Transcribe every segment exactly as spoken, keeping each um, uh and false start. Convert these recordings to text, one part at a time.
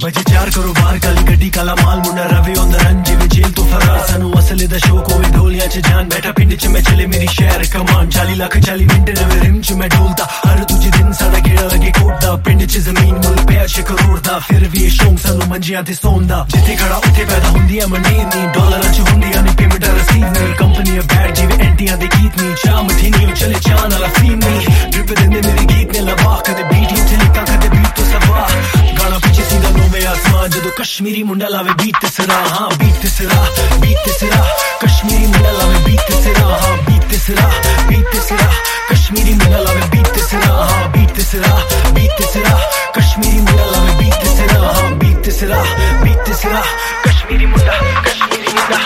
बजे चार करो बार काली गड्डी काला माल मुंडा रवे ऑन द रन जिवे जेल तो फरार सानू असले दा शौक होवे ढोलियां च जान बैठा पिंड च मैं चले मेरी शहर कमान चालीस लाख चालीस मिनट रवे रिम च मैं डोलदा हर दूजे दिन साडा गेड़ा लगे कोटदा पिंड च जमीन मुल पे छे करोड़ दा फिर भी शौक सानू मंजियां ते सोंदा जिथे खड़ा उथे पैदा हुंदियां मंडीर नी डॉलरां च हुंदियां नी पेमेंट रसीद नी कंपनी ऑफ बैड जिवे एंटियां दे गीत नी चा मठी नी चले चान वाला फीम नी ड्रिप देंदे मेरे गीत ने लवा कदे बीट ही चली का कदे बीट तो सवा गाना पीछे सीधा नोवे आसमान जदों कश्मीरी मुंडा लावे बीट ते सिरा हां बीट ते सिरा बीट ते सिरा कश्मीरी मुंडा लावे बीट ते सिरा हां बीट ते सिरा बीट ते सिरा कश्मीरी मुंडा लावे बीट ते सिरा हां बीट ते सिरा बीट ते सिरा कश्मीरी मुंडा लावे बीट ते सिरा हां बीट ते सिरा बीट ते सिरा कश्मीरी मुंडा कश्मीरी मुंडा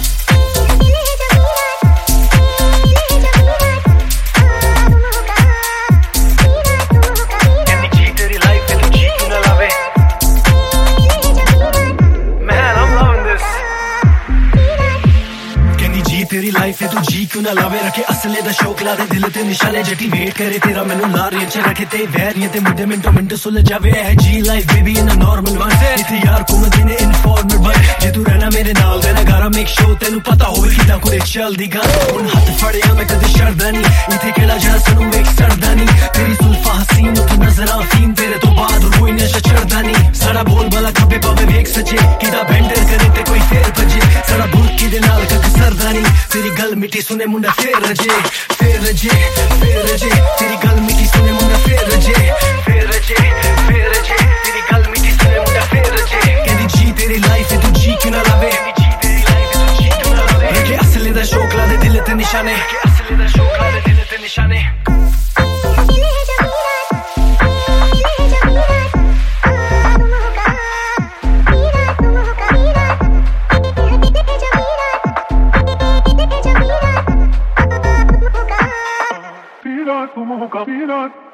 तेरी लाइफ है तू जी क्यों ना लावे रखे असले दा शौक ला दे दिल ते निशाने जटी वेट करे तेरा मैनू लारियां च रखे ते वैरियां ते मुंडे मिंटो मिंट सुल जावे है जी life baby in a normal one इथे यार को मैं देने इनफॉर्मर बन जे तू रहना मेरे नाल देना गारा मेक शो तेनू पता होवे किदां कोई चलदी गल हुन हाथ फड़िया मैं कदे शरदा नहीं इथे केड़ा जरा सनू वेख सड़दा नहीं तेरी जुल्फा हसीन उते नजरां फीम तेरे तो बाद कोई नशा चढ़दा नहीं सारा बोल वाला खबे पावे वेख सचे किदा बेंडर करे ते कोई फेर भजे सारा बुरकी दे नाल कक सरदा नहीं तेरी गल मिठी सुने मुंडा फेर रजे फेर रजे फेर रजे तेरी गल मिठी सुने मुंडा फेर रजे फेर रजे फेर रजे तेरी गल मिठी सुने मुंडा फेर रजे कहंदी जी तेरी लाइफ है तू जी क्यों ना लावे जी तेरी लाइफ है तू जी क्यों ना लावे रखे असले दा शौक ला दे दिल ते निशाने रखे असले दा शौक ला दे दिल ते निशाने Como Camila